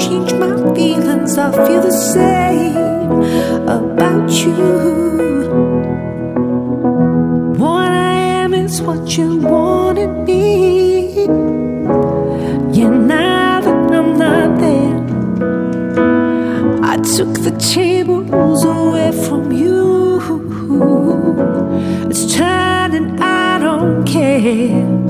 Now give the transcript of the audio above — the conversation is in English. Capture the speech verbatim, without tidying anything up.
change my feelings. I feel the same about you. What I am is what you wanted me. Yeah, now that I'm not there, I took the tables away from you. It's time and I don't care.